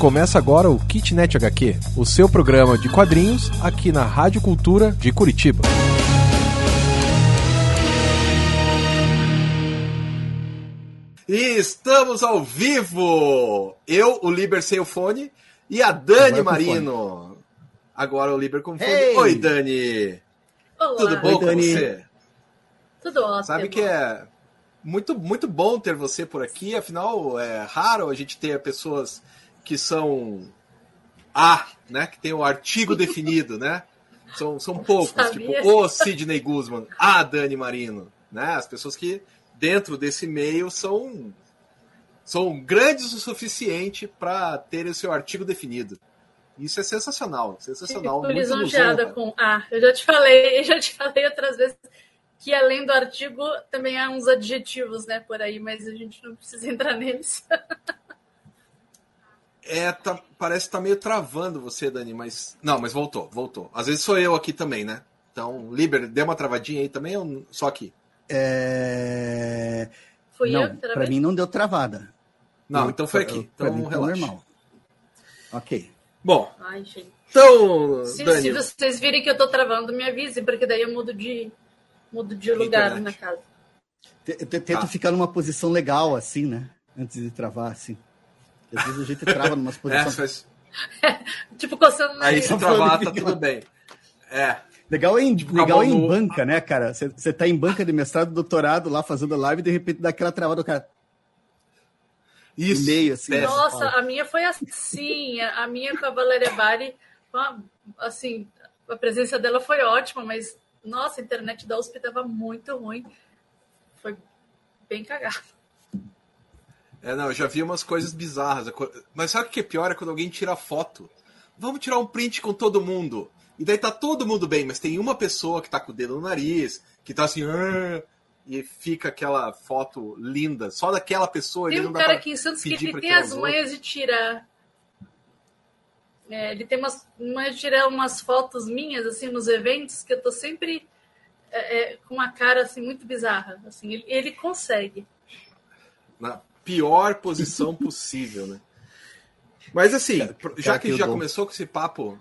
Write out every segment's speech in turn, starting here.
Começa agora o Kitnet HQ, o seu programa de quadrinhos aqui na Rádio Cultura de Curitiba. E estamos ao vivo! Eu, o Liber sem o fone, e a Dani Marino. Agora o Liber com fone. Hey! Oi, Dani! Olá. Tudo bom com Dani. você? Tudo ótimo. Sabe que é muito, muito bom ter você por aqui, afinal é raro a gente ter pessoas que são né? Que tem o artigo definido, né? São poucos, Sabia? tipo o Sidney Guzman, a Dani Marino, né? As pessoas que dentro desse meio são grandes o suficiente para terem o seu artigo definido. Isso é sensacional, sensacional. Fico Muito lisonjeada ilusão, com Eu já te falei outras vezes que além do artigo também há uns adjetivos, né, por aí, mas a gente não precisa entrar neles. Parece que tá meio travando você, Dani, mas... Não, mas voltou. Às vezes sou eu aqui também, né? Então, Liber, deu uma travadinha aí também ou só aqui? Fui não, eu que travei? pra mim não deu travada. Não, então foi aqui. Pra Então mim tá relaxa. normal. Ok. Bom, Ai, gente. então, Se Dani... vocês virem que eu tô travando, me avisem, porque daí eu mudo de lugar Internet. na casa. Tenta ficar numa posição legal, assim, né? Antes de travar, assim. Às vezes a gente trava numa posição... Tipo, coçando na Aí nariz. se travar, tá tudo bem. Legal é com a mão em no- banca, né, cara? Você tá em banca de mestrado, doutorado, lá fazendo a live, e de repente dá aquela travada, o cara... Isso. meio, assim, péssimo. Nossa, a minha foi assim. A minha com a Valéria Bari, assim, a presença dela foi ótima, mas, nossa, a internet da USP estava muito ruim. Foi bem cagado. Não, eu já vi umas coisas bizarras. Mas sabe o que é pior? É quando alguém tira foto. Vamos tirar um print com todo mundo. E daí tá todo mundo bem, mas tem uma pessoa que tá com o dedo no nariz, que tá assim... E fica aquela foto linda. Só daquela pessoa. Tem ele um não dá cara pra aqui em Santos que pedir ele pra tem tirar as os manhas de tirar. Ele tem umas manhas de tirar umas fotos minhas, assim, nos eventos, que eu tô sempre com uma cara, assim, muito bizarra. Assim, ele consegue. Na pior posição possível, né? Mas assim, já que a gente já começou com esse papo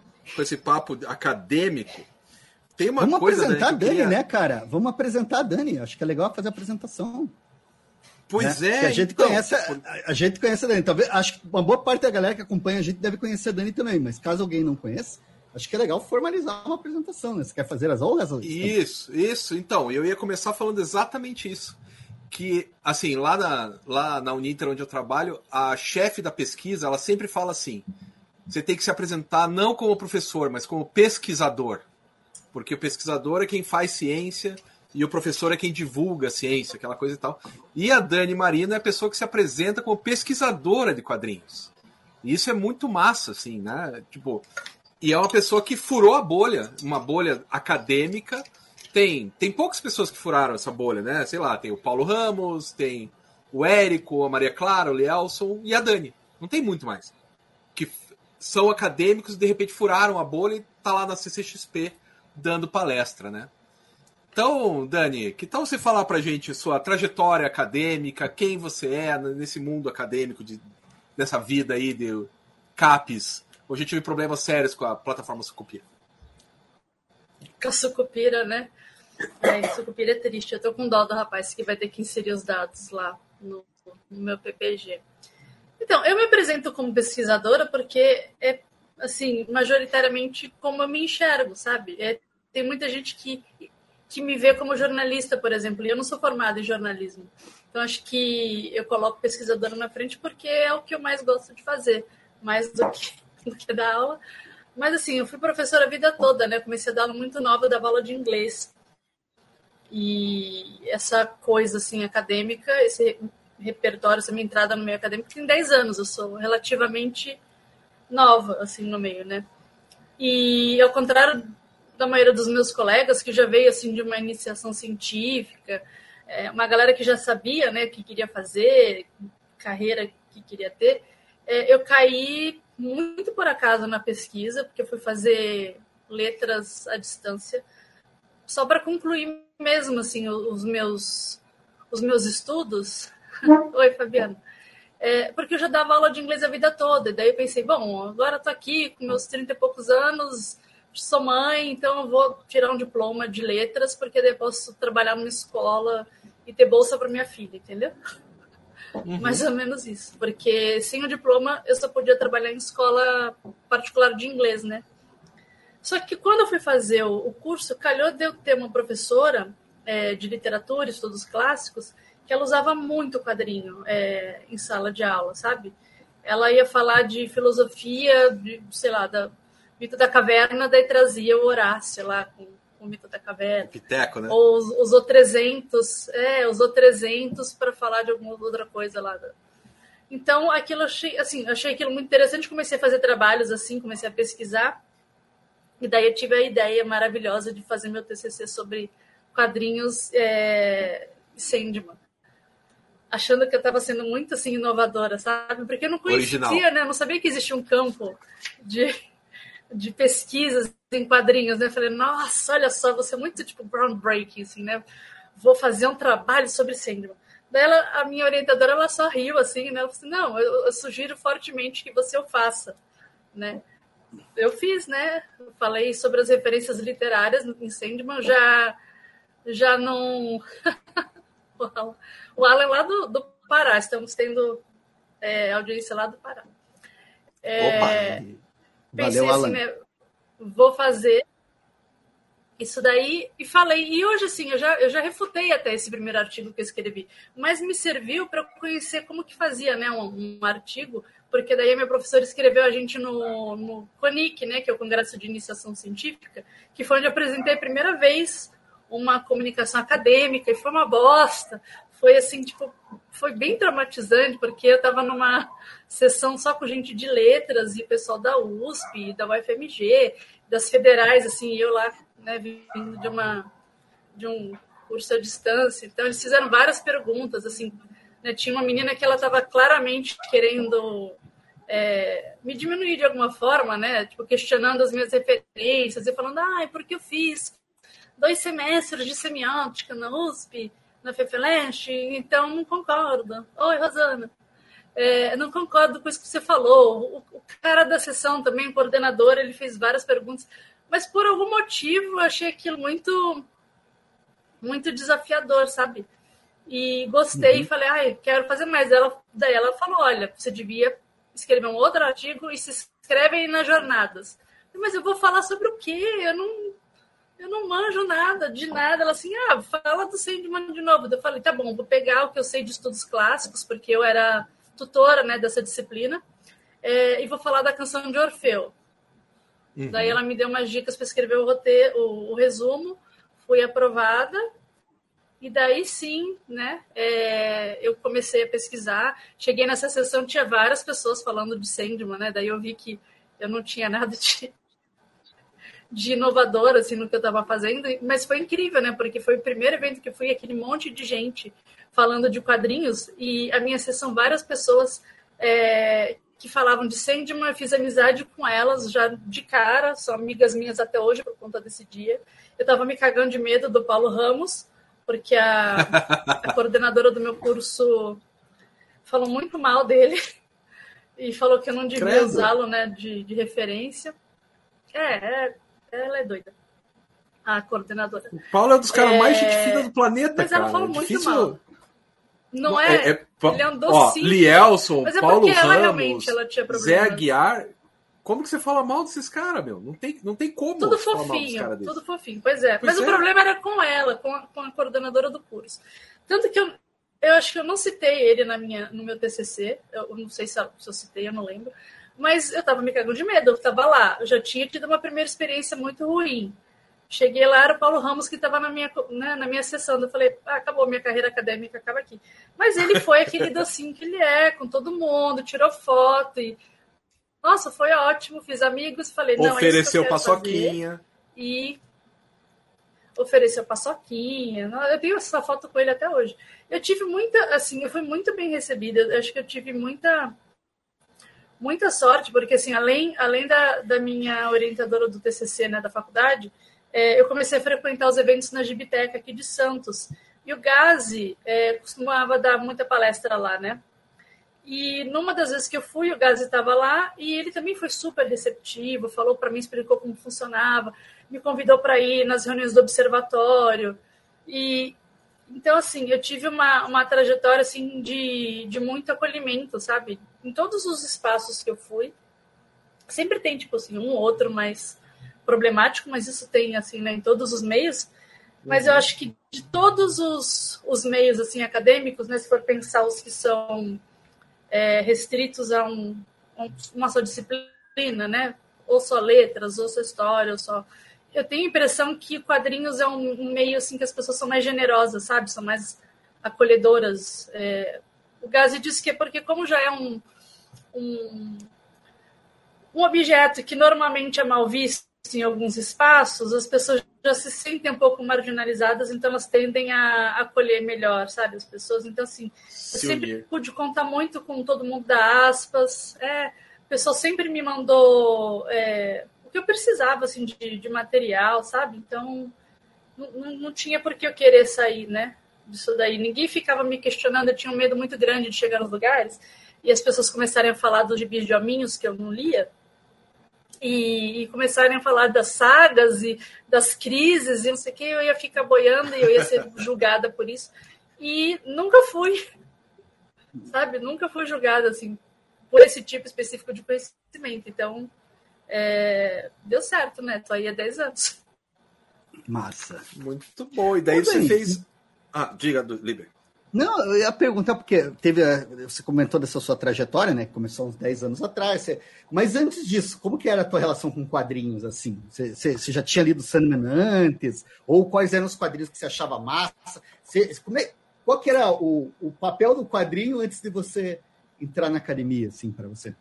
acadêmico, tem uma Vamos coisa, apresentar a Dani, que eu Dani, queria... né, cara? Vamos apresentar a Dani. Acho que é legal fazer a apresentação. Pois né? é, Que a gente então, conhece a Dani. Talvez, acho que uma boa parte da galera que acompanha a gente deve conhecer a Dani também, mas caso alguém não conheça, acho que é legal formalizar uma apresentação, né? Você quer fazer as honras? Isso. Então, eu ia começar falando exatamente isso. Que, assim, lá na Uninter, onde eu trabalho, a chefe da pesquisa, ela sempre fala assim, você tem que se apresentar não como professor, mas como pesquisador. Porque o pesquisador é quem faz ciência e o professor é quem divulga a ciência, aquela coisa e tal. E a Dani Marino é a pessoa que se apresenta como pesquisadora de quadrinhos. E isso é muito massa, assim, né? Tipo, e é uma pessoa que furou a bolha, uma bolha acadêmica. Tem poucas pessoas que furaram essa bolha, né? Sei lá, tem o Paulo Ramos, tem o Érico, a Maria Clara, o Lielson e a Dani. Não tem muito mais. Que são acadêmicos e de repente furaram a bolha e tá lá na CCXP dando palestra, né? Então, Dani, que tal você falar pra gente sua trajetória acadêmica, quem você é nesse mundo acadêmico, dessa vida aí de CAPES? Hoje eu tive problemas sérios com a plataforma Sucupira. Com a Sucupira, né? Sucupira é triste. Eu tô com dó do rapaz que vai ter que inserir os dados lá no meu PPG. Então, eu me apresento como pesquisadora porque é, assim, majoritariamente como eu me enxergo, sabe? Tem muita gente que me vê como jornalista, por exemplo, e eu não sou formada em jornalismo. Então, acho que eu coloco pesquisadora na frente porque é o que eu mais gosto de fazer, mais do que dar aula. Mas, assim, eu fui professora a vida toda, né? Eu comecei a dar aula muito nova, eu dava aula de inglês. E essa coisa, assim, acadêmica, esse repertório, essa minha entrada no meio acadêmico, tem 10 anos. Eu sou relativamente nova, assim, no meio, né? E, ao contrário da maioria dos meus colegas, que já veio, assim, de uma iniciação científica, uma galera que já sabia, né, o que queria fazer, carreira que queria ter, eu caí muito por acaso na pesquisa, porque eu fui fazer letras à distância, só para concluir mesmo, assim, os meus estudos. Oi, Fabiano. porque eu já dava aula de inglês a vida toda. E daí eu pensei, bom, agora eu tô aqui com meus 30 e poucos anos, sou mãe, então eu vou tirar um diploma de letras, porque daí eu posso trabalhar numa escola e ter bolsa para minha filha, entendeu? Mais ou menos isso. Porque sem o diploma eu só podia trabalhar em escola particular de inglês, né? Só que quando eu fui fazer o curso, calhou de eu ter uma professora de literatura, estudos clássicos, que ela usava muito quadrinho em sala de aula, sabe? Ela ia falar de filosofia, sei lá, da Mito da Caverna, daí trazia o Horácio lá com o Mito da Caverna. Piteco, né? Ou usou 300, usou 300 para falar de alguma outra coisa lá. Então, aquilo achei aquilo muito interessante, comecei a fazer trabalhos assim, comecei a pesquisar, e daí eu tive a ideia maravilhosa de fazer meu TCC sobre quadrinhos Sandman. Achando que eu estava sendo muito assim inovadora, sabe? Porque eu não conhecia, né? Eu não sabia que existia um campo de pesquisas em quadrinhos, né? Eu falei, nossa, olha só, você é muito tipo groundbreaking, assim, né? Vou fazer um trabalho sobre Sandman. Daí a minha orientadora, ela só riu, assim, né? Ela falou assim, não, eu sugiro fortemente que você o faça, né? Eu fiz, né? Eu falei sobre as referências literárias em Sandman, já não... O Alan é lá do Pará, estamos tendo audiência lá do Pará. Pensei Valeu, assim, Alan. né? Vou fazer isso daí e falei. E hoje, assim, eu já refutei até esse primeiro artigo que eu escrevi, mas me serviu para conhecer como que fazia, né, um artigo, porque daí a minha professora escreveu a gente no CONIC, né, que é o Congresso de Iniciação Científica, que foi onde eu apresentei a primeira vez uma comunicação acadêmica, e foi uma bosta. Foi assim, tipo, foi bem traumatizante, porque eu estava numa sessão só com gente de letras e pessoal da USP, da UFMG, das federais, assim, e eu lá, né, vindo de um curso à distância. Então, eles fizeram várias perguntas, assim, né, tinha uma menina que ela estava claramente querendo me diminuir de alguma forma, né, tipo, questionando as minhas referências e falando, porque eu fiz 2 semestres de semiótica na USP, na FEFELESH, então não concordo. Oi, Rosana. Não concordo com isso que você falou. O cara da sessão também, o coordenador, ele fez várias perguntas, mas por algum motivo eu achei aquilo muito, muito desafiador, sabe? E gostei, falei, quero fazer mais. Daí ela falou, olha, você devia escrever um outro artigo e se inscreve aí nas jornadas. Mas eu vou falar sobre o quê? Eu não manjo nada, de nada. Ela assim, fala do Sandman de novo. Eu falei, tá bom, vou pegar o que eu sei de estudos clássicos, porque eu era tutora, né, dessa disciplina, e vou falar da Canção de Orfeu. Daí ela me deu umas dicas para escrever o resumo, fui aprovada, e daí sim, né, eu comecei a pesquisar. Cheguei nessa sessão, tinha várias pessoas falando de Sandman, né, daí eu vi que eu não tinha nada de inovador, assim, no que eu estava fazendo, mas foi incrível, né, porque foi o primeiro evento que eu fui, aquele monte de gente falando de quadrinhos, e a minha sessão, várias pessoas que falavam de Sandman, eu fiz amizade com elas já de cara, são amigas minhas até hoje por conta desse dia. Eu estava me cagando de medo do Paulo Ramos, porque a coordenadora do meu curso falou muito mal dele, e falou que eu não devia usá-lo, né, de referência. Ela é doida, a coordenadora. O Paulo é um dos caras mais gente fina do planeta, mas cara. Mas ela falou muito difícil... mal. Não ele é um docinho. Lielson, mas Paulo Ramos, ela tinha Zé Aguiar. Como que você fala mal desses caras, meu? Não tem como tudo falar mal dos caras tudo fofinho. Pois é. Mas o problema era com ela, com a coordenadora do curso. Tanto que eu acho que eu não citei ele no meu TCC. Eu não sei se eu citei, eu não lembro. Mas eu tava me cagando de medo. Eu tava lá. Eu já tinha tido uma primeira experiência muito ruim. Cheguei lá, era o Paulo Ramos que estava na minha sessão. Eu falei, acabou, minha carreira acadêmica acaba aqui. Mas ele foi aquele docinho que ele com todo mundo, tirou foto. E... Nossa, foi ótimo, fiz amigos. Falei, não, ofereceu paçoquinha. E ofereceu paçoquinha. Eu tenho essa foto com ele até hoje. Eu tive muita, assim, eu fui muito bem recebida. Eu acho que eu tive muita sorte, porque assim, além da minha orientadora do TCC, né, da faculdade, eu comecei a frequentar os eventos na Gibiteca aqui de Santos. E o Gazi costumava dar muita palestra lá, né? E numa das vezes que eu fui, o Gazi estava lá e ele também foi super receptivo, falou para mim, explicou como funcionava, me convidou para ir nas reuniões do observatório. E então, assim, eu tive uma trajetória assim, de muito acolhimento, sabe? Em todos os espaços que eu fui. Sempre tem, tipo assim, um ou outro mais problemático, mas isso tem, assim, né, em todos os meios. Mas eu acho que de todos os meios, assim, acadêmicos, né, se for pensar os que são restritos a uma só disciplina, né? Ou só letras, ou só história, ou só... Eu tenho a impressão que quadrinhos é um meio assim que as pessoas são mais generosas, sabe? São mais acolhedoras. O Gazi disse que é porque como já é um objeto que normalmente é mal visto em alguns espaços, as pessoas já se sentem um pouco marginalizadas, então elas tendem a acolher melhor, sabe? As pessoas. Então, assim, eu sempre pude contar muito com todo mundo da Aspas. O pessoal sempre me mandou... o que eu precisava, assim, de material, sabe? Então, não tinha por que eu querer sair, né, disso daí. Ninguém ficava me questionando, eu tinha um medo muito grande de chegar nos lugares e as pessoas começarem a falar dos gibis de hominhos que eu não lia e começarem a falar das sagas e das crises e não sei o que, eu ia ficar boiando e eu ia ser julgada por isso. E nunca fui, sabe? Nunca fui julgada, assim, por esse tipo específico de conhecimento. Então, deu certo, né? Tô aí há 10 anos. Massa. Muito bom. E daí você fez... diga, Liber. Não, eu ia perguntar, porque você comentou dessa sua trajetória, né? Que começou uns 10 anos atrás. Mas antes disso, como que era a tua relação com quadrinhos, assim? Você já tinha lido Sandman antes? Ou quais eram os quadrinhos que você achava massa? Qual que era o papel do quadrinho antes de você entrar na academia, assim, para você?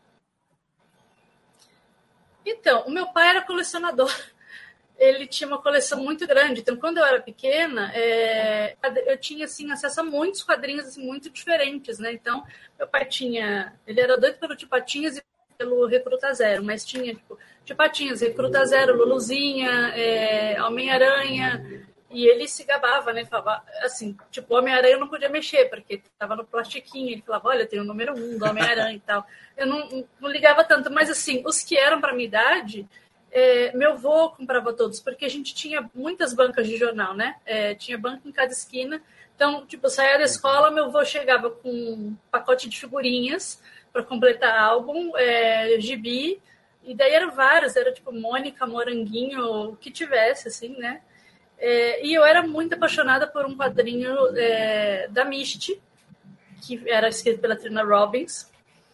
Então, o meu pai era colecionador. Ele tinha uma coleção muito grande. Então, quando eu era pequena, eu tinha assim, acesso a muitos quadrinhos assim, muito diferentes, né? Então, meu pai ele era doido pelo Tio Patinhas e pelo Recruta Zero, mas tinha, tipo, Tio Patinhas, Recruta Zero, Luluzinha, Homem-Aranha, e ele se gabava, né? Falava assim, tipo, Homem-Aranha eu não podia mexer, porque estava no plastiquinho. Ele falava, olha, tem o número 1 do Homem-Aranha e tal. Eu não ligava tanto, mas assim, os que eram para minha idade... meu avô comprava todos, porque a gente tinha muitas bancas de jornal, né? Tinha banca em cada esquina. Então, tipo, eu saía da escola, meu avô chegava com um pacote de figurinhas para completar álbum, gibi, e daí eram vários, era tipo Mônica, Moranguinho, o que tivesse, assim, né? E eu era muito apaixonada por um quadrinho da Misty, que era escrito pela Trina Robbins,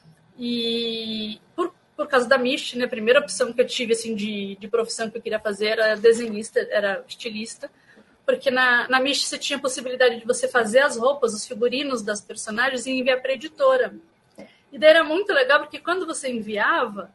e por causa da Misty, né? A primeira opção que eu tive assim, de profissão que eu queria fazer era desenhista, era estilista, porque na Misty você tinha a possibilidade de você fazer as roupas, os figurinos das personagens e enviar para a editora. E daí era muito legal, porque quando você enviava,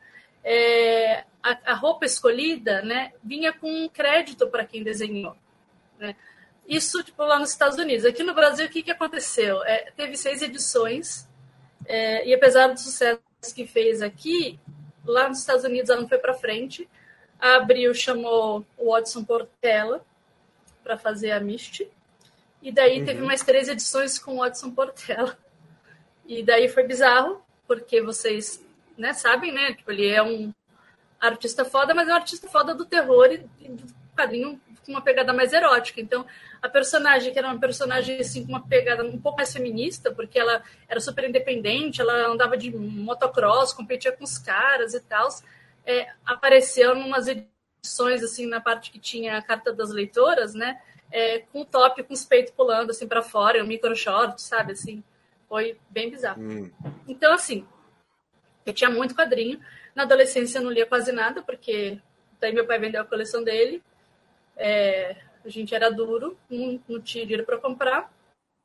a roupa escolhida, né, vinha com um crédito para quem desenhou, né? Isso tipo, lá nos Estados Unidos. Aqui no Brasil, o que aconteceu? Teve 6 edições, e apesar do sucesso que fez aqui, lá nos Estados Unidos ela não foi para frente. A Abril chamou o Watson Portela para fazer a Misty, e daí teve mais 3 edições com o Watson Portela. E daí foi bizarro, porque vocês, né, sabem, né? Tipo, ele é um artista foda, mas é um artista foda do terror e do quadrinho com uma pegada mais erótica. Então, a personagem, que era uma personagem assim, com uma pegada um pouco mais feminista, porque ela era super independente, ela andava de motocross, competia com os caras e tal, apareceu em umas edições, assim, na parte que tinha a carta das leitoras, né? Com o top, com os peitos pulando, assim, para fora, um micro short, sabe, assim. Foi bem bizarro. Então, assim, eu tinha muito quadrinho. Na adolescência eu não lia quase nada, porque daí meu pai vendeu a coleção dele. A gente era duro, não tinha dinheiro para comprar.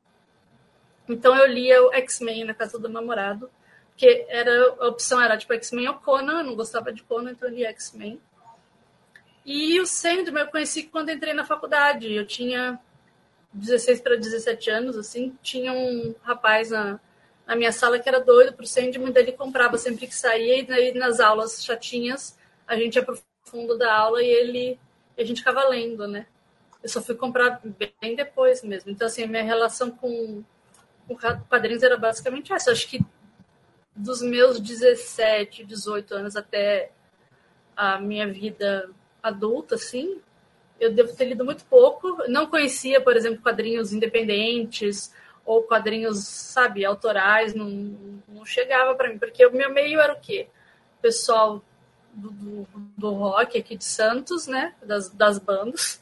Então eu lia o X-Men na casa do namorado, porque a opção era tipo X-Men ou Conan, eu não gostava de Conan, então eu lia X-Men. E o Sandman eu conheci quando entrei na faculdade. Eu tinha 16 para 17 anos, assim, tinha um rapaz na minha sala que era doido pro Sandman, daí ele comprava sempre que saía, e daí nas aulas chatinhas a gente ia pro fundo da aula e a gente ficava lendo, né? Eu só fui comprar bem depois mesmo. Então, assim, a minha relação com quadrinhos era basicamente essa. Acho que dos meus 17, 18 anos até a minha vida adulta, assim, eu devo ter lido muito pouco. Não conhecia, por exemplo, quadrinhos independentes ou quadrinhos, sabe, autorais. Não chegava para mim, porque o meu meio era o quê? O pessoal do rock aqui de Santos, né? Das bandas.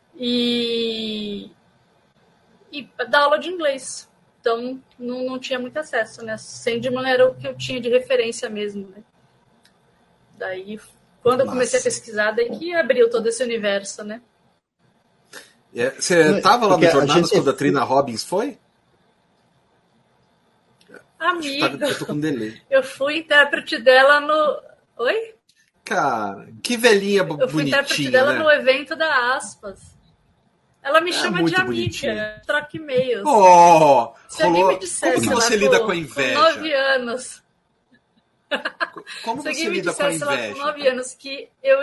E da aula de inglês. Então, não tinha muito acesso, né? Sandman era o que eu tinha de referência mesmo, né? Daí, quando eu comecei a pesquisar, daí que abriu todo esse universo, né? Você estava lá no Jornadas quando a Trina Robbins foi? Amigo, eu tô com delay. Eu fui intérprete dela no... Oi? Cara, que velhinha bonitinha, eu fui intérprete dela, né? No evento da Aspas. Ela me chama de amiga, bonitinha. Troca e-mails. Se alguém me dissesse, como que você lida com a inveja? Com 9 anos. Como você lida com a inveja? Lá com 9 anos que eu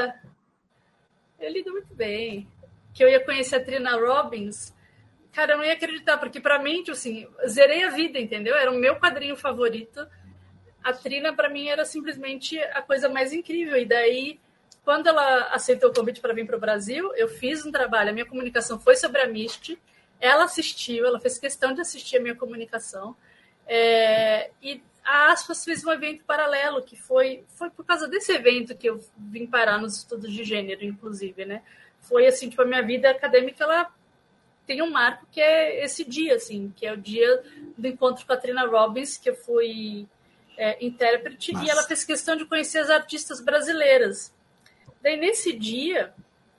lido muito bem. Que eu ia conhecer a Trina Robbins. Cara, eu não ia acreditar, porque pra mim, tipo assim, zerei a vida, entendeu? Era o meu quadrinho favorito. A Trina, pra mim, era simplesmente a coisa mais incrível. E daí, quando ela aceitou o convite para vir para o Brasil, eu fiz um trabalho, a minha comunicação foi sobre a Misty, ela assistiu, ela fez questão de assistir a minha comunicação, e a Aspas fez um evento paralelo, que foi por causa desse evento que eu vim parar nos estudos de gênero, inclusive, né? Foi assim, tipo, a minha vida acadêmica, ela tem um marco que é esse dia, assim, que é o dia do encontro com a Trina Robbins, que eu fui intérprete, e ela fez questão de conhecer as artistas brasileiras. Daí, nesse dia,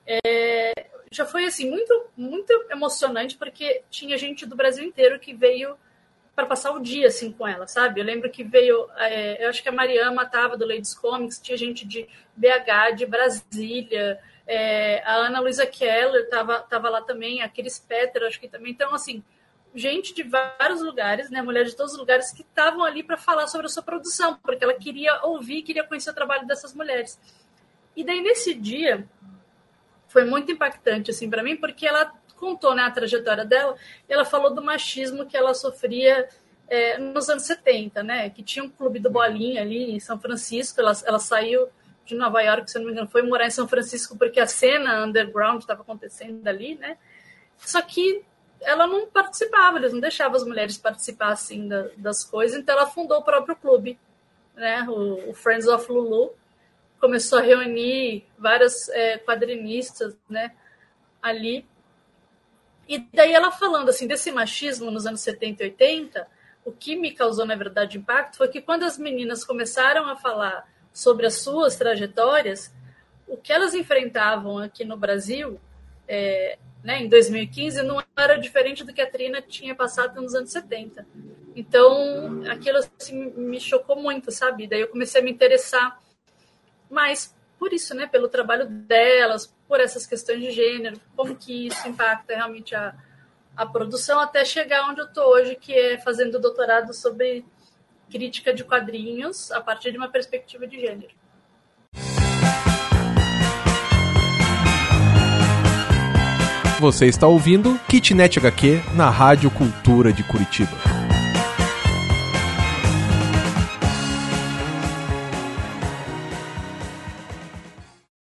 já foi assim, muito, muito emocionante, porque tinha gente do Brasil inteiro que veio para passar o dia assim, com ela, sabe? Eu lembro que veio, eu acho que a Mariama estava do Ladies Comics, tinha gente de BH, de Brasília, a Ana Luisa Keller estava lá também, a Cris Petter, acho que também. Então, assim, gente de vários lugares, né, mulheres de todos os lugares que estavam ali para falar sobre a sua produção, porque ela queria ouvir, queria conhecer o trabalho dessas mulheres. E daí, nesse dia, foi muito impactante, assim, para mim, porque ela contou, né, a trajetória dela, e ela falou do machismo que ela sofria nos anos 70, né, que tinha um clube do Bolinha ali em São Francisco, ela saiu de Nova York, se não me engano, foi morar em São Francisco porque a cena underground estava acontecendo ali, né, só que ela não participava, eles não deixavam as mulheres participar, assim, das coisas, então ela fundou o próprio clube, né, o Friends of Lulu, começou a reunir várias quadrinistas, né, ali. E daí ela falando assim, desse machismo nos anos 70 e 80, o que me causou, na verdade, impacto foi que quando as meninas começaram a falar sobre as suas trajetórias, o que elas enfrentavam aqui no Brasil, né, em 2015, não era diferente do que a Trina tinha passado nos anos 70. Então, aquilo assim, me chocou muito, sabe? Daí eu comecei a me interessar mais por isso, né, pelo trabalho delas, por essas questões de gênero, como que isso impacta realmente a produção, até chegar onde eu estou hoje, que é fazendo doutorado sobre crítica de quadrinhos a partir de uma perspectiva de gênero. Você está ouvindo Kitnet HQ na Rádio Cultura de Curitiba.